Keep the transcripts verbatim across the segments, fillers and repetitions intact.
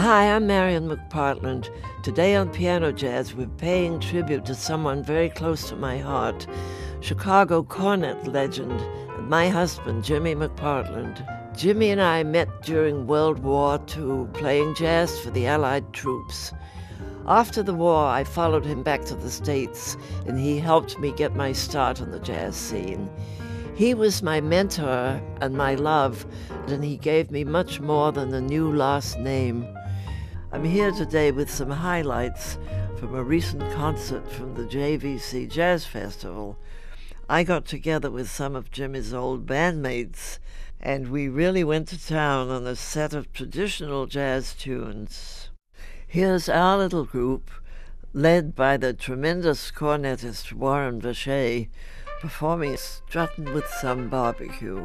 Hi, I'm Marian McPartland. Today on Piano Jazz, we're paying tribute to someone very close to my heart, Chicago cornet legend, and my husband, Jimmy McPartland. Jimmy and I met during World War Two, playing jazz for the Allied troops. After the war, I followed him back to the States, and he helped me get my start on the jazz scene. He was my mentor and my love, and he gave me much more than a new last name. I'm here today with some highlights from a recent concert from the J V C Jazz Festival. I got together with some of Jimmy's old bandmates, and we really went to town on a set of traditional jazz tunes. Here's our little group, led by the tremendous cornetist Warren Vacher, performing Struttin' with Some Barbecue.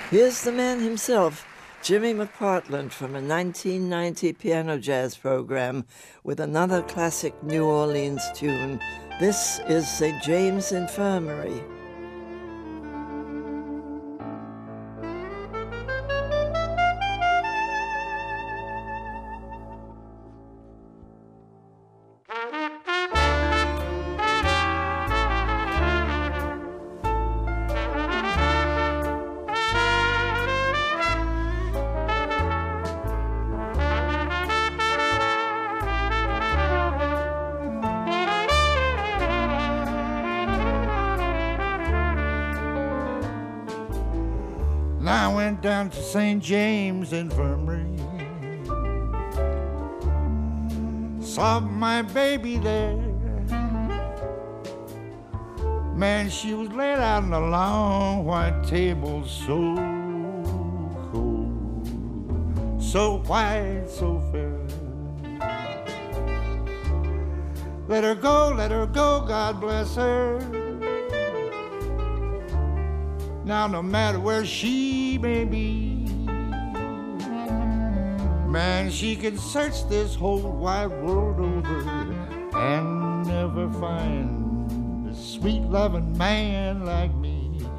Here's the man himself, Jimmy McPartland, from a nineteen ninety piano jazz program with another classic New Orleans tune. This is Saint James Infirmary. I went down to Saint James Infirmary, saw my baby there. Man, she was laid out on a long white table, so cold, so white, so fair. Let her go, let her go, God bless her. Now, no matter where she may be, man, she can search this whole wide world over and never find a sweet loving man like me.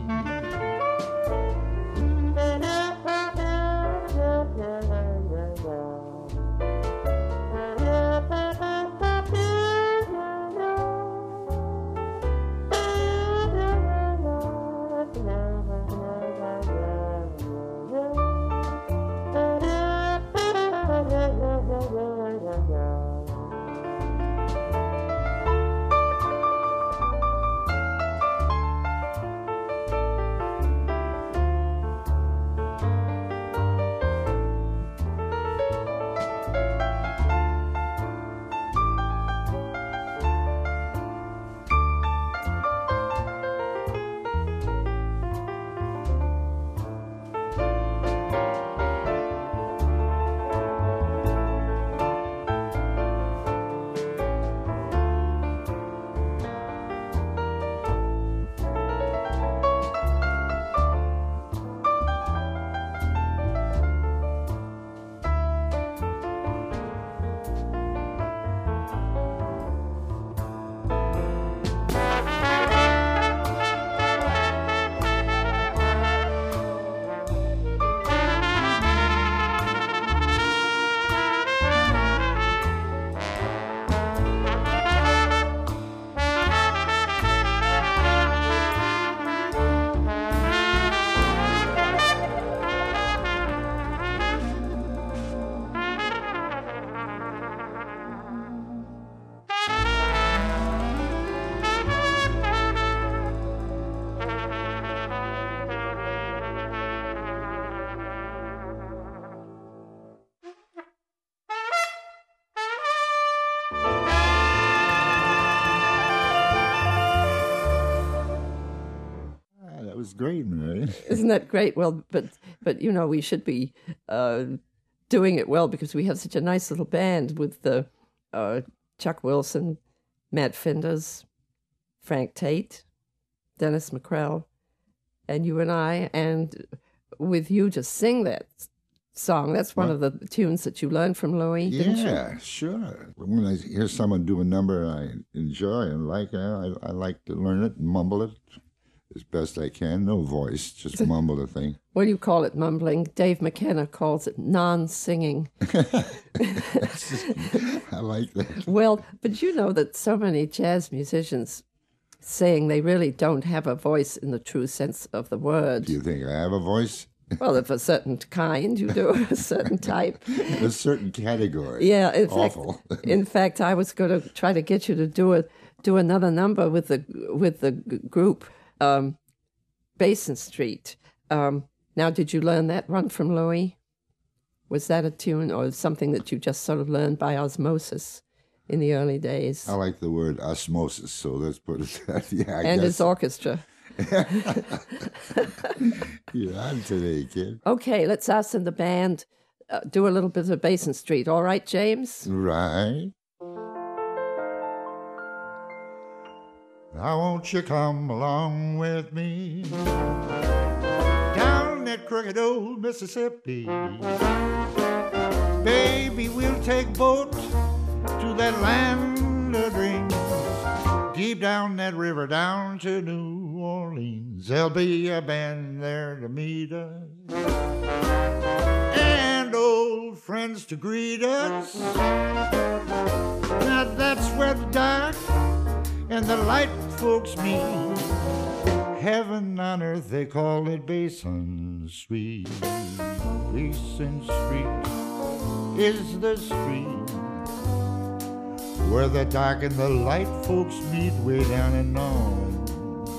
Was great, man. Isn't that great? Well, but but you know, we should be uh, doing it well because we have such a nice little band with the uh, Chuck Wilson, Matt Finders, Frank Tate, Dennis McCrell, and you and I, and with you to sing that song. That's one what? of the tunes that you learned from Louis, didn't you? Yeah, sure. When I hear someone do a number I enjoy and like, I, I like to learn it and mumble it as best I can. No voice, just mumble the thing. What do you call it, mumbling? Dave McKenna calls it non-singing. I like that. Well, but you know that so many jazz musicians saying they really don't have a voice in the true sense of the word. Do you think I have a voice? Well, of a certain kind, you do, a certain type. A certain category. Yeah, in Awful. fact, in fact, I was going to try to get you to do a, do another number with the with the group. Um, Basin Street. Um, now, did you learn that run from Louis? Was that a tune or something that you just sort of learned by osmosis in the early days? I like the word osmosis, so let's put it that. Yeah, I and guess. his orchestra. You're on today, kid. Okay, let's ask the band uh, do a little bit of Basin Street. All right, James? Right. Now won't you come along with me down that crooked old Mississippi. Baby, we'll take boat to that land of dreams, deep down that river, down to New Orleans. There'll be a band there to meet us, and old friends to greet us. Now that's where the dark and the light folks meet. Heaven on earth, they call it Basin Street. Basin Street is the street where the dark and the light folks meet, way down in North.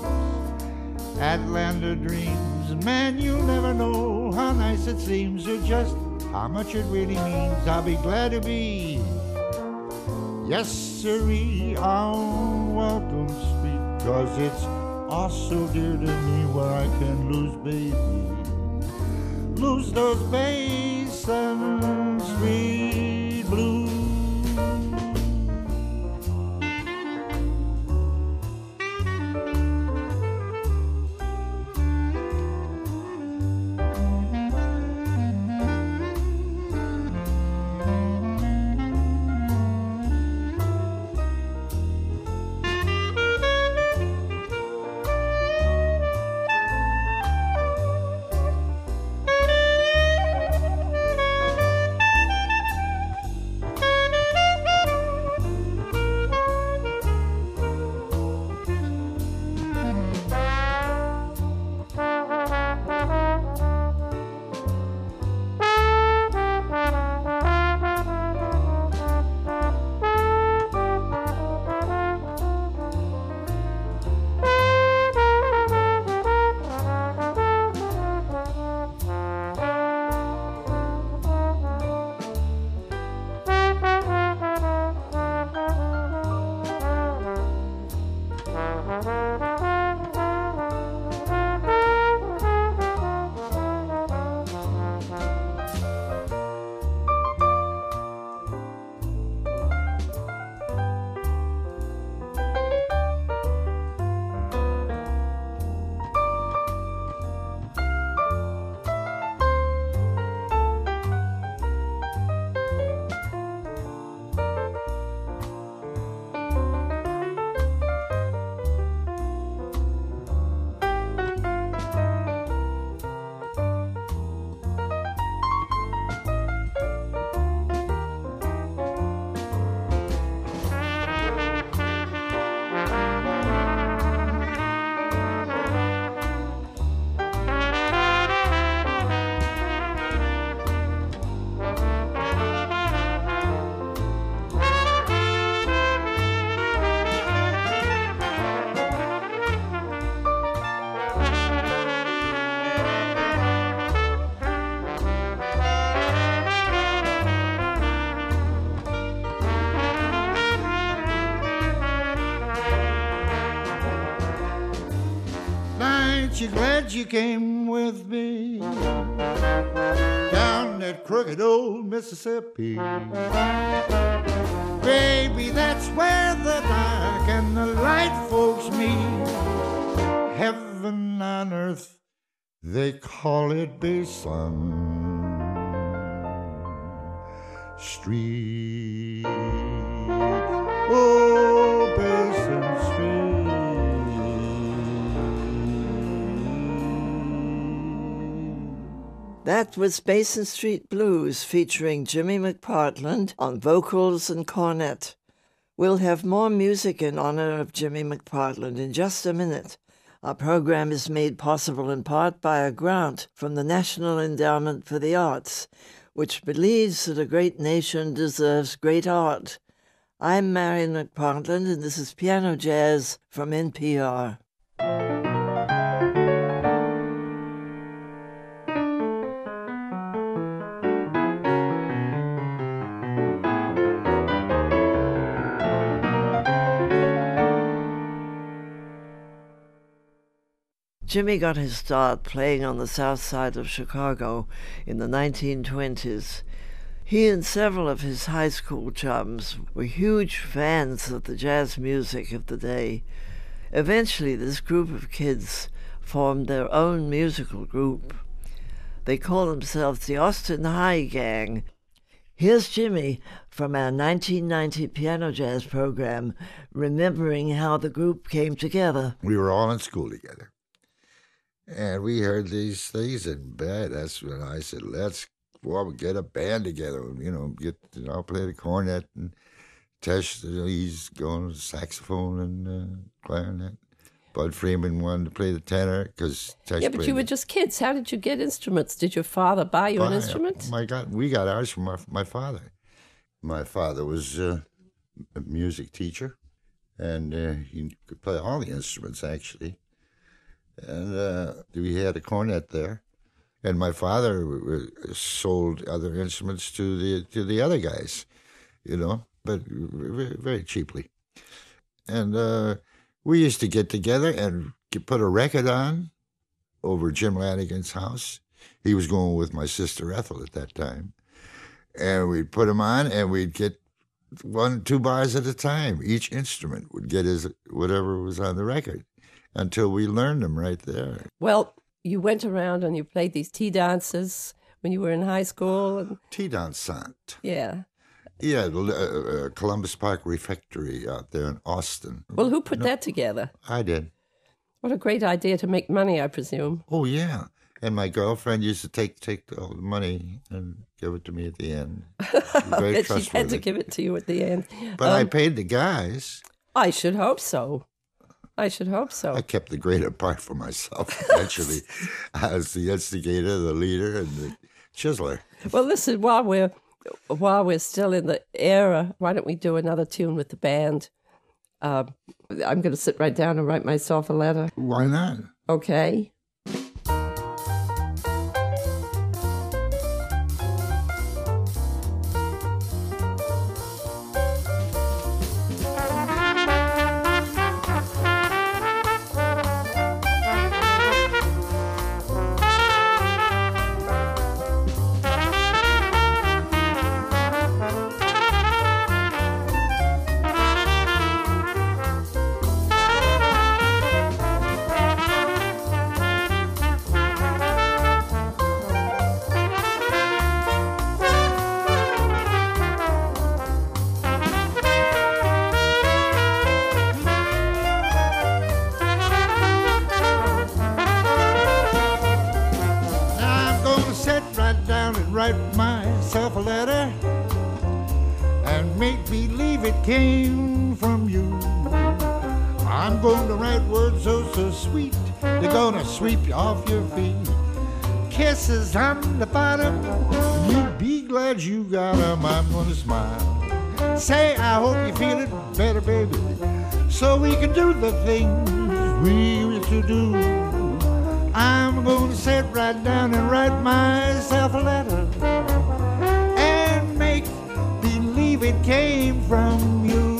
Atlanta dreams, man, you'll never know how nice it seems, or just how much it really means. I'll be glad to be, yes sirree, on Welcome Street, 'cause it's all so dear to me, where I can lose baby, lose those Basin Street blues. You glad you came with me down that crooked old Mississippi? Baby, that's where the dark and the light folks meet. Heaven on earth, they call it Basin Street. Oh, Basin Street. That was Basin Street Blues featuring Jimmy McPartland on vocals and cornet. We'll have more music in honor of Jimmy McPartland in just a minute. Our program is made possible in part by a grant from the National Endowment for the Arts, which believes that a great nation deserves great art. I'm Marion McPartland, and this is Piano Jazz from N P R. Jimmy got his start playing on the south side of Chicago in the nineteen twenties. He and several of his high school chums were huge fans of the jazz music of the day. Eventually, this group of kids formed their own musical group. They call themselves the Austin High Gang. Here's Jimmy from our nineteen ninety Piano Jazz program, remembering how the group came together. We were all in school together. And we heard these things in bed. That's when I said, let's well, get a band together. You know, get I'll play the cornet, and Tesh, he's going to saxophone and uh, clarinet. Bud Freeman wanted to play the tenor because Tesh Yeah, but you were just kids. How did you get instruments? Did your father buy you an instrument? My God, we got ours from my, my father. My father was uh, a music teacher, and uh, he could play all the instruments, actually. And uh, we had a cornet there. And my father sold other instruments to the to the other guys, you know, but very, very cheaply. And uh, we used to get together and put a record on over Jim Lanigan's house. He was going with my sister Ethel at that time. And we'd put them on, and we'd get one, two bars at a time. Each instrument would get his whatever was on the record until we learned them right there. Well, you went around and you played these tea dances when you were in high school. And tea dansant. Yeah. Yeah, the uh, uh, Columbus Park Refectory out there in Austin. Well, who put no, that together? I did. What a great idea to make money, I presume. Oh, yeah. And my girlfriend used to take take all the money and give it to me at the end. Very She had to give it to you at the end. But um, I paid the guys. I should hope so. I should hope so. I kept the greater part for myself eventually. I was the instigator, the leader, and the chiseler. Well, listen, while we're while we're still in the era, why don't we do another tune with the band? Uh, I'm going to sit right down and write myself a letter. Why not? Okay. Write myself a letter and make believe it came from you. I'm going to write words so, so sweet, they're going to sweep you off your feet. Kisses on the bottom, you'd be glad you got them. I'm going to smile. Say, I hope you feel it better, baby, so we can do the things we used to do. I'm going to sit right down and write myself a letter and make believe it came from you.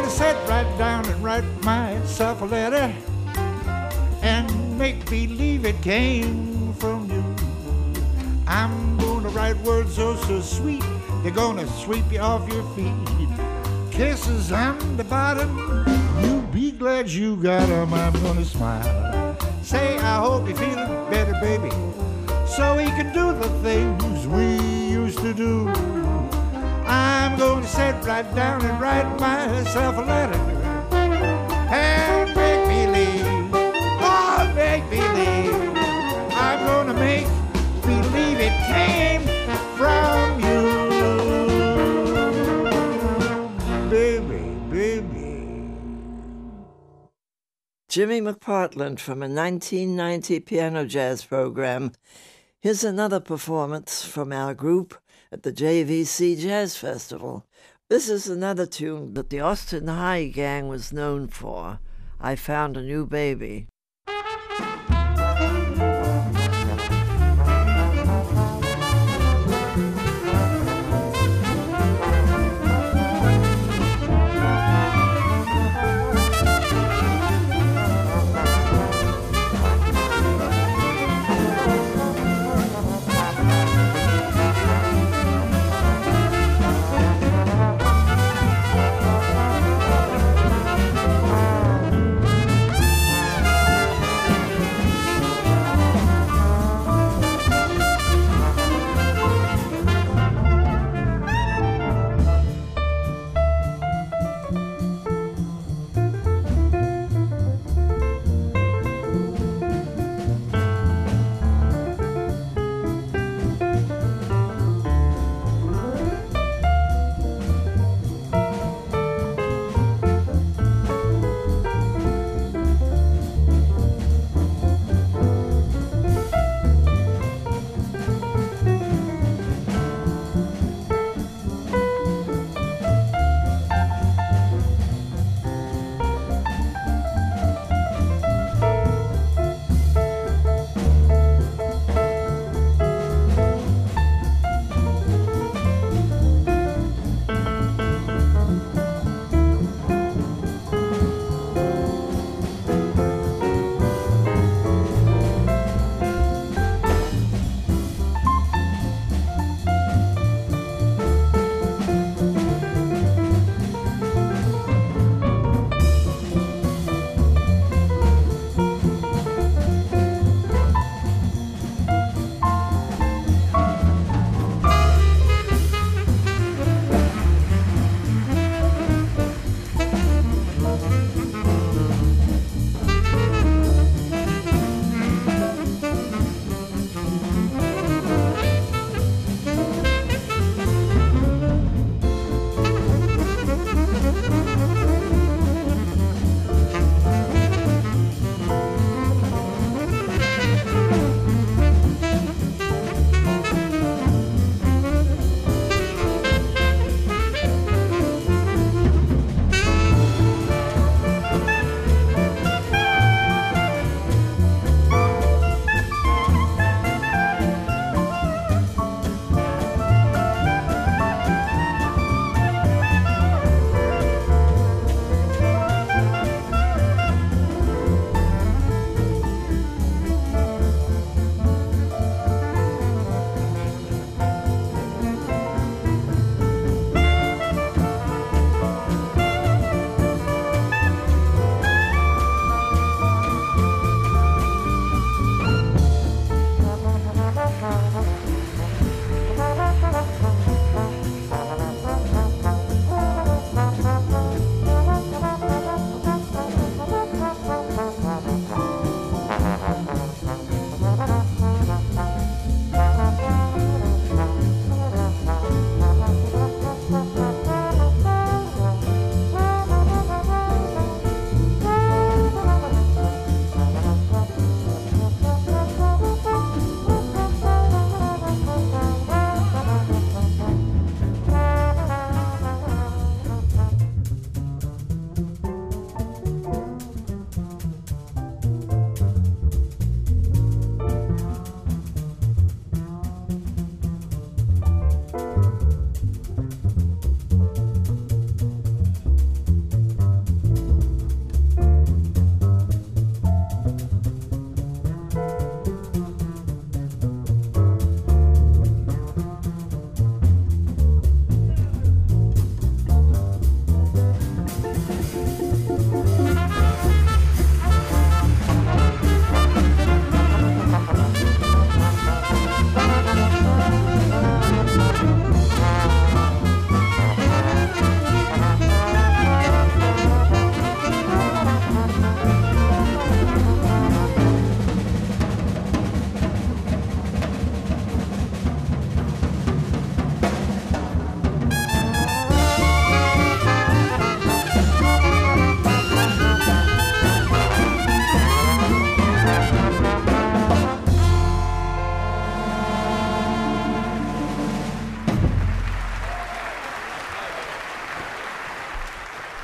gonna sit right down and write myself a letter and make believe it came from you. I'm gonna write words oh so sweet, they're gonna sweep you off your feet. Kisses on the bottom, you be glad you got 'em. I'm gonna smile, say I hope you're feeling better, baby, so we can do the things we used to do. I'm gonna sit right down and write myself a letter and make believe, oh, make believe, I'm gonna make believe it came from you. Baby, baby. Jimmy McPartland from a nineteen ninety piano jazz program. Here's another performance from our group at the J V C Jazz Festival. This is another tune that the Austin High Gang was known for, I Found a New Baby.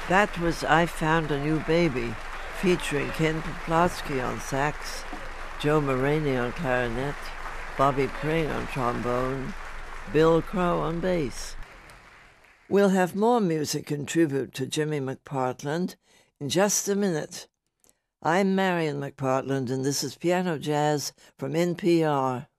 That was I Found a New Baby, featuring Ken Poplawski on sax, Joe Maraney on clarinet, Bobby Pring on trombone, Bill Crow on bass. We'll have more music in tribute to Jimmy McPartland in just a minute. I'm Marian McPartland, and this is Piano Jazz from N P R.